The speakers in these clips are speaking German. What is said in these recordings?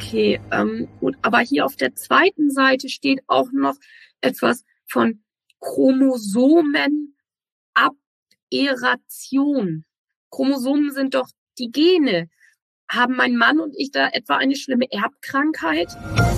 Okay, gut. Aber hier auf der zweiten Seite steht auch noch etwas von Chromosomenaberation. Chromosomen sind doch die Gene. Haben mein Mann und ich da etwa eine schlimme Erbkrankheit?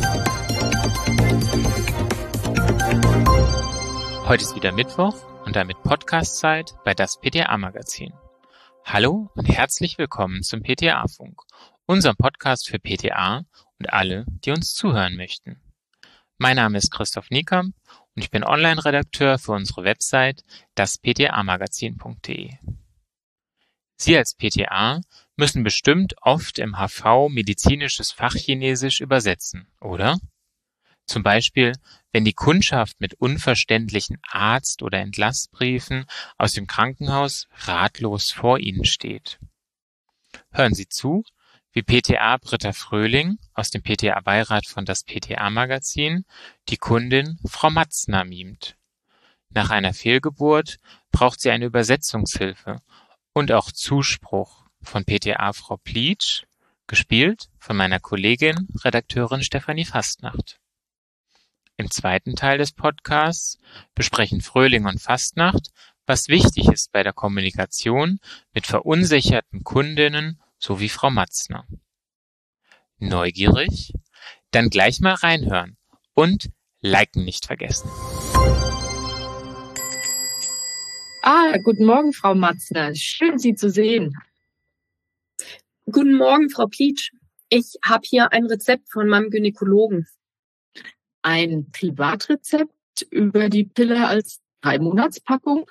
Heute ist wieder Mittwoch und damit Podcast-Zeit bei das PTA-Magazin. Hallo und herzlich willkommen zum PTA-Funk, unserem Podcast für PTA und alle, die uns zuhören möchten. Mein Name ist Christoph Niekamp und ich bin Online-Redakteur für unsere Website dasptamagazin.de. Sie als PTA müssen bestimmt oft im HV medizinisches Fachchinesisch übersetzen, oder? Zum Beispiel, wenn die Kundschaft mit unverständlichen Arzt- oder Entlassbriefen aus dem Krankenhaus ratlos vor Ihnen steht. Hören Sie zu, wie PTA Britta Fröhling aus dem PTA-Beirat von das PTA-Magazin die Kundin Frau Matzner mimt. Nach einer Fehlgeburt braucht sie eine Übersetzungshilfe und auch Zuspruch von PTA Frau Pleatsch, gespielt von meiner Kollegin, Redakteurin Stefanie Fastnacht. Im zweiten Teil des Podcasts besprechen Fröhling und Fastnacht, was wichtig ist bei der Kommunikation mit verunsicherten Kundinnen sowie Frau Matzner. Neugierig? Dann gleich mal reinhören und liken nicht vergessen. Guten Morgen, Frau Matzner. Schön, Sie zu sehen. Guten Morgen, Frau Pleatsch. Ich habe hier ein Rezept von meinem Gynäkologen. Ein Privatrezept über die Pille als 3-Monats-Packung?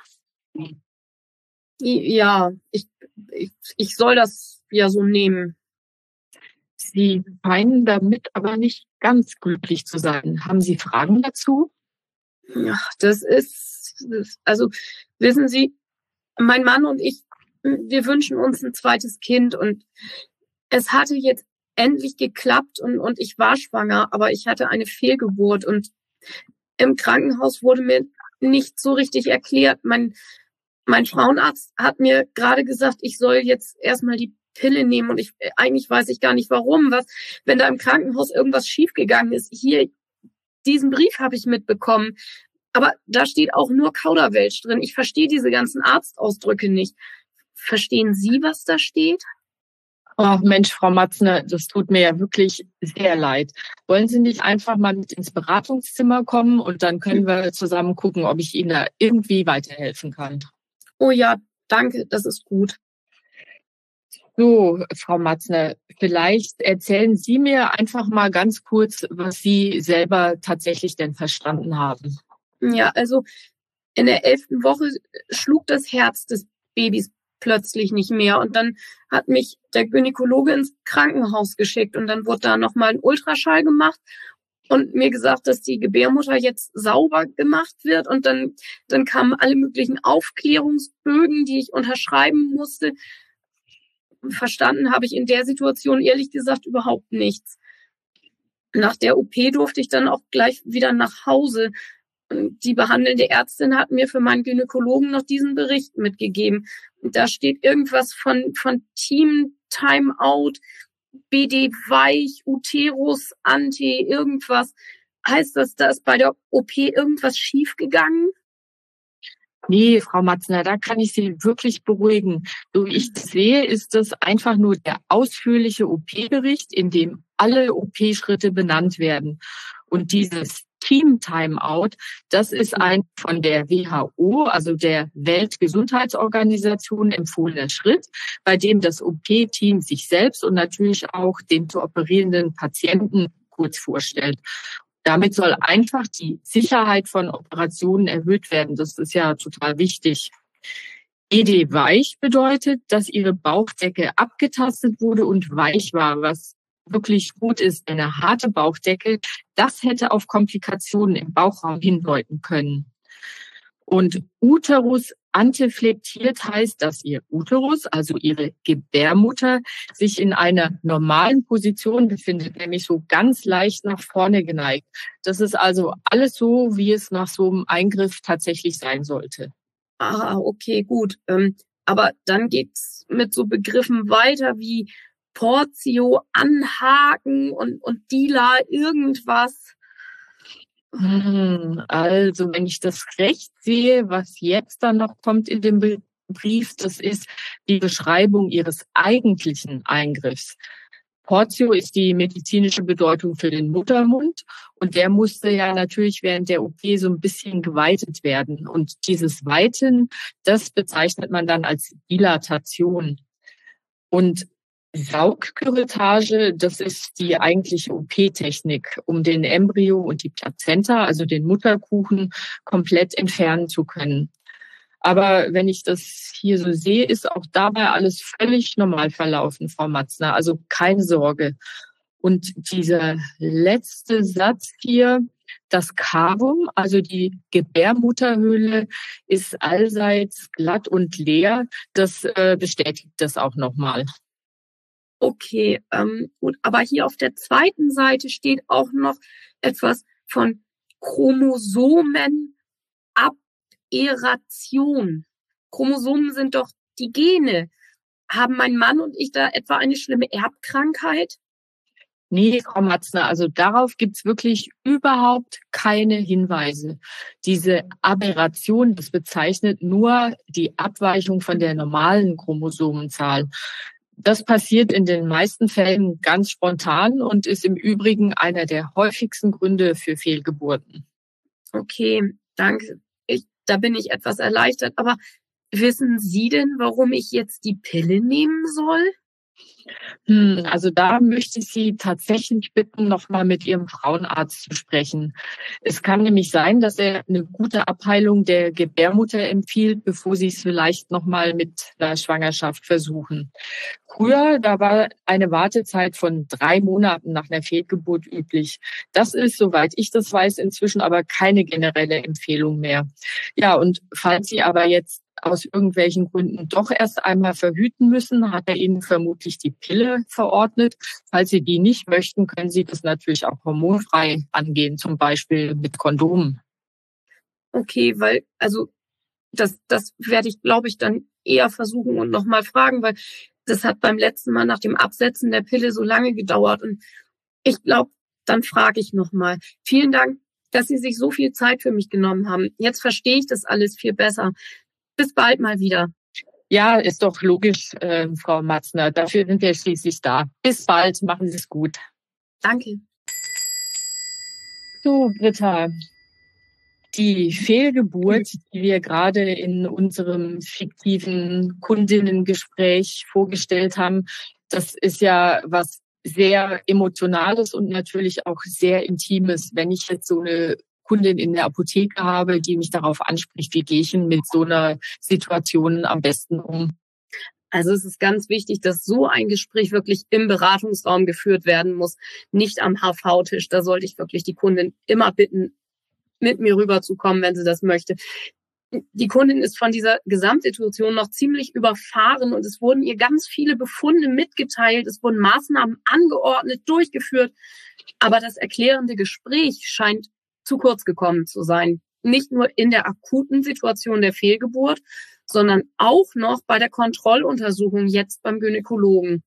Ja, ich soll das ja so nehmen. Sie scheinen damit aber nicht ganz glücklich zu sein. Haben Sie Fragen dazu? Ja, also wissen Sie, mein Mann und ich, wir wünschen uns ein zweites Kind und es hatte jetzt endlich geklappt und ich war schwanger, aber ich hatte eine Fehlgeburt und im Krankenhaus wurde mir nicht so richtig erklärt. Mein Frauenarzt hat mir gerade gesagt, ich soll jetzt erstmal die Pille nehmen und eigentlich weiß ich gar nicht warum, wenn da im Krankenhaus irgendwas schiefgegangen ist. Hier, diesen Brief habe ich mitbekommen, aber da steht auch nur Kauderwelsch drin. Ich verstehe diese ganzen Arztausdrücke nicht. Verstehen Sie, was da steht? Oh Mensch, Frau Matzner, das tut mir ja wirklich sehr leid. Wollen Sie nicht einfach mal mit ins Beratungszimmer kommen und dann können wir zusammen gucken, ob ich Ihnen da irgendwie weiterhelfen kann. Oh ja, danke, das ist gut. So, Frau Matzner, vielleicht erzählen Sie mir einfach mal ganz kurz, was Sie selber tatsächlich denn verstanden haben. Ja, also in der 11. Woche schlug das Herz des Babys plötzlich nicht mehr und dann hat mich der Gynäkologe ins Krankenhaus geschickt und dann wurde da nochmal ein Ultraschall gemacht und mir gesagt, dass die Gebärmutter jetzt sauber gemacht wird und dann kamen alle möglichen Aufklärungsbögen, die ich unterschreiben musste. Verstanden habe ich in der Situation ehrlich gesagt überhaupt nichts. Nach der OP durfte ich dann auch gleich wieder nach Hause. Die behandelnde Ärztin hat mir für meinen Gynäkologen noch diesen Bericht mitgegeben. Da steht irgendwas von Team Timeout, BD Weich, Uterus Ante, irgendwas. Heißt das, da ist bei der OP irgendwas schiefgegangen? Nee, Frau Matzner, da kann ich Sie wirklich beruhigen. So wie ich das sehe, ist das einfach nur der ausführliche OP-Bericht, in dem alle OP-Schritte benannt werden. Und dieses Team-Timeout, das ist ein von der WHO, also der Weltgesundheitsorganisation, empfohlener Schritt, bei dem das OP-Team sich selbst und natürlich auch den zu operierenden Patienten kurz vorstellt. Damit soll einfach die Sicherheit von Operationen erhöht werden. Das ist ja total wichtig. ED weich bedeutet, dass Ihre Bauchdecke abgetastet wurde und weich war, was wirklich gut ist. Eine harte Bauchdecke, das hätte auf Komplikationen im Bauchraum hindeuten können. Und Uterus anteflektiert heißt, dass Ihr Uterus, also Ihre Gebärmutter, sich in einer normalen Position befindet, nämlich so ganz leicht nach vorne geneigt. Das ist also alles so, wie es nach so einem Eingriff tatsächlich sein sollte. Ah, okay, gut. Aber dann geht's mit so Begriffen weiter wie Portio anhaken und Dila irgendwas. Also, wenn ich das recht sehe, was jetzt dann noch kommt in dem Brief, das ist die Beschreibung Ihres eigentlichen Eingriffs. Portio ist die medizinische Bedeutung für den Muttermund und der musste ja natürlich während der OP so ein bisschen geweitet werden. Und dieses Weiten, das bezeichnet man dann als Dilatation. Und Saugküretage, das ist die eigentliche OP-Technik, um den Embryo und die Plazenta, also den Mutterkuchen, komplett entfernen zu können. Aber wenn ich das hier so sehe, ist auch dabei alles völlig normal verlaufen, Frau Matzner. Also keine Sorge. Und dieser letzte Satz hier, das Cavum, also die Gebärmutterhöhle, ist allseits glatt und leer. Das bestätigt das auch nochmal. Okay, gut. Aber hier auf der zweiten Seite steht auch noch etwas von Chromosomenaberation. Chromosomen sind doch die Gene. Haben mein Mann und ich da etwa eine schlimme Erbkrankheit? Nee, Frau Matzner, also darauf gibt's wirklich überhaupt keine Hinweise. Diese Aberration, das bezeichnet nur die Abweichung von der normalen Chromosomenzahl. Das passiert in den meisten Fällen ganz spontan und ist im Übrigen einer der häufigsten Gründe für Fehlgeburten. Okay, danke. Da bin ich etwas erleichtert. Aber wissen Sie denn, warum ich jetzt die Pille nehmen soll? Also da möchte ich Sie tatsächlich bitten, nochmal mit Ihrem Frauenarzt zu sprechen. Es kann nämlich sein, dass er eine gute Abheilung der Gebärmutter empfiehlt, bevor Sie es vielleicht nochmal mit der Schwangerschaft versuchen. Früher, da war eine Wartezeit von 3 Monaten nach einer Fehlgeburt üblich. Das ist, soweit ich das weiß, inzwischen aber keine generelle Empfehlung mehr. Ja, und falls Sie aber jetzt aus irgendwelchen Gründen doch erst einmal verhüten müssen, hat er Ihnen vermutlich die Pille verordnet. Falls Sie die nicht möchten, können Sie das natürlich auch hormonfrei angehen, zum Beispiel mit Kondomen. Okay, weil, also das werde ich, glaube ich, dann eher versuchen und nochmal fragen, weil das hat beim letzten Mal nach dem Absetzen der Pille so lange gedauert. Und ich glaube, dann frage ich nochmal. Vielen Dank, dass Sie sich so viel Zeit für mich genommen haben. Jetzt verstehe ich das alles viel besser. Bis bald mal wieder. Ja, ist doch logisch, Frau Matzner. Dafür sind wir schließlich da. Bis bald, machen Sie es gut. Danke. So, Britta, die Fehlgeburt, die wir gerade in unserem fiktiven Kundinnengespräch vorgestellt haben, das ist ja was sehr Emotionales und natürlich auch sehr Intimes. Wenn ich jetzt so eine Kundin in der Apotheke habe, die mich darauf anspricht, wie gehe ich denn mit so einer Situation am besten um? Also es ist ganz wichtig, dass so ein Gespräch wirklich im Beratungsraum geführt werden muss, nicht am HV-Tisch. Da sollte ich wirklich die Kundin immer bitten, mit mir rüberzukommen, wenn sie das möchte. Die Kundin ist von dieser Gesamtsituation noch ziemlich überfahren und es wurden ihr ganz viele Befunde mitgeteilt. Es wurden Maßnahmen angeordnet, durchgeführt. Aber das erklärende Gespräch scheint zu kurz gekommen zu sein. Nicht nur in der akuten Situation der Fehlgeburt, sondern auch noch bei der Kontrolluntersuchung jetzt beim Gynäkologen.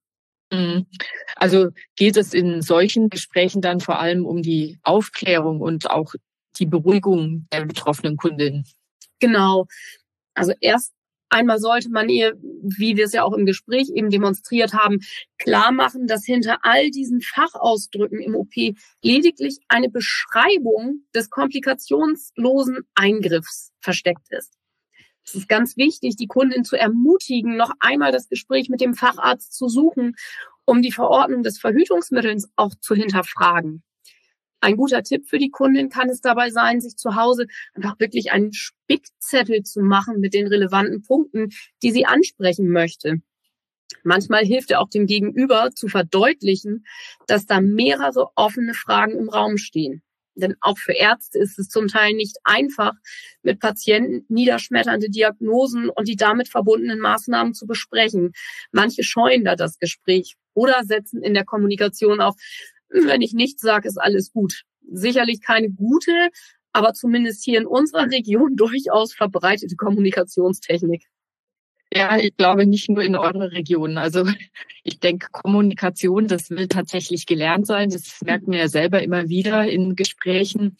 Also geht es in solchen Gesprächen dann vor allem um die Aufklärung und auch die Beruhigung der betroffenen Kundin? Genau. Also erst einmal sollte man ihr, wie wir es ja auch im Gespräch eben demonstriert haben, klar machen, dass hinter all diesen Fachausdrücken im OP lediglich eine Beschreibung des komplikationslosen Eingriffs versteckt ist. Es ist ganz wichtig, die Kundin zu ermutigen, noch einmal das Gespräch mit dem Facharzt zu suchen, um die Verordnung des Verhütungsmittels auch zu hinterfragen. Ein guter Tipp für die Kundin kann es dabei sein, sich zu Hause einfach wirklich einen Spickzettel zu machen mit den relevanten Punkten, die sie ansprechen möchte. Manchmal hilft er auch dem Gegenüber zu verdeutlichen, dass da mehrere offene Fragen im Raum stehen. Denn auch für Ärzte ist es zum Teil nicht einfach, mit Patienten niederschmetternde Diagnosen und die damit verbundenen Maßnahmen zu besprechen. Manche scheuen da das Gespräch oder setzen in der Kommunikation auf: Wenn ich nichts sage, ist alles gut. Sicherlich keine gute, aber zumindest hier in unserer Region durchaus verbreitete Kommunikationstechnik. Ja, ich glaube nicht nur in eurer Region. Also ich denke, Kommunikation, das will tatsächlich gelernt sein. Das merken wir ja selber immer wieder in Gesprächen.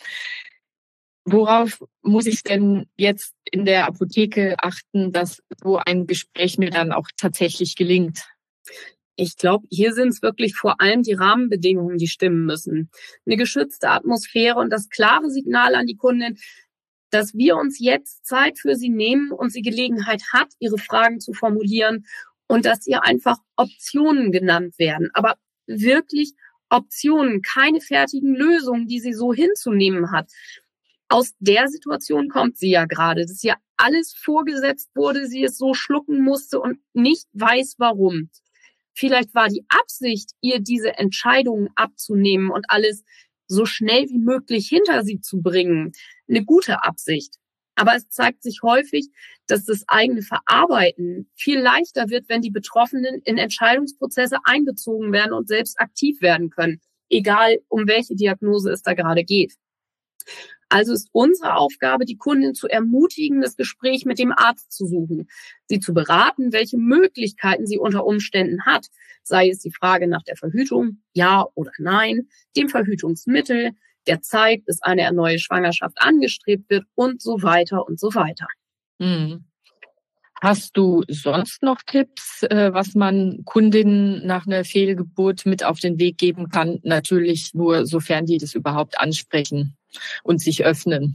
Worauf muss ich denn jetzt in der Apotheke achten, dass so ein Gespräch mir dann auch tatsächlich gelingt? Ich glaube, hier sind es wirklich vor allem die Rahmenbedingungen, die stimmen müssen. Eine geschützte Atmosphäre und das klare Signal an die Kundin, dass wir uns jetzt Zeit für sie nehmen und sie Gelegenheit hat, ihre Fragen zu formulieren und dass ihr einfach Optionen genannt werden. Aber wirklich Optionen, keine fertigen Lösungen, die sie so hinzunehmen hat. Aus der Situation kommt sie ja gerade, dass ihr alles vorgesetzt wurde, sie es so schlucken musste und nicht weiß, warum. Vielleicht war die Absicht, ihr diese Entscheidungen abzunehmen und alles so schnell wie möglich hinter sie zu bringen, eine gute Absicht. Aber es zeigt sich häufig, dass das eigene Verarbeiten viel leichter wird, wenn die Betroffenen in Entscheidungsprozesse einbezogen werden und selbst aktiv werden können, egal um welche Diagnose es da gerade geht. Also ist unsere Aufgabe, die Kundin zu ermutigen, das Gespräch mit dem Arzt zu suchen, sie zu beraten, welche Möglichkeiten sie unter Umständen hat, sei es die Frage nach der Verhütung, ja oder nein, dem Verhütungsmittel, der Zeit, bis eine neue Schwangerschaft angestrebt wird und so weiter und so weiter. Hm. Hast du sonst noch Tipps, was man Kundinnen nach einer Fehlgeburt mit auf den Weg geben kann? Natürlich nur, sofern die das überhaupt ansprechen und sich öffnen.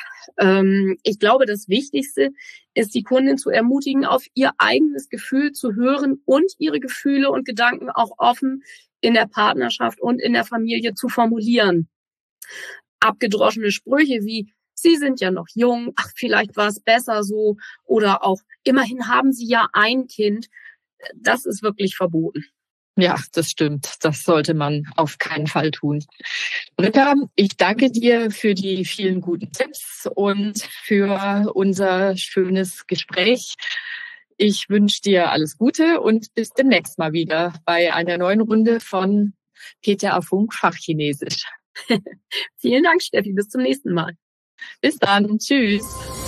Ich glaube, das Wichtigste ist, die Kundin zu ermutigen, auf ihr eigenes Gefühl zu hören und ihre Gefühle und Gedanken auch offen in der Partnerschaft und in der Familie zu formulieren. Abgedroschene Sprüche wie Sie sind ja noch jung, ach, vielleicht war es besser so oder auch immerhin haben Sie ja ein Kind, das ist wirklich verboten. Ja, das stimmt. Das sollte man auf keinen Fall tun. Britta, ich danke dir für die vielen guten Tipps und für unser schönes Gespräch. Ich wünsche dir alles Gute und bis demnächst mal wieder bei einer neuen Runde von PTA Funk Fachchinesisch. Vielen Dank, Steffi. Bis zum nächsten Mal. Bis dann. Tschüss.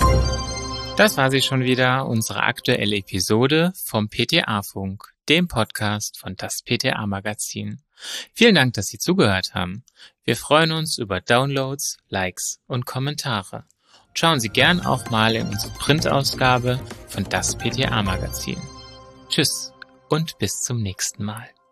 Das war sie schon wieder, unsere aktuelle Episode vom PTA-Funk, dem Podcast von das PTA-Magazin. Vielen Dank, dass Sie zugehört haben. Wir freuen uns über Downloads, Likes und Kommentare. Schauen Sie gern auch mal in unsere Printausgabe von das PTA-Magazin. Tschüss und bis zum nächsten Mal.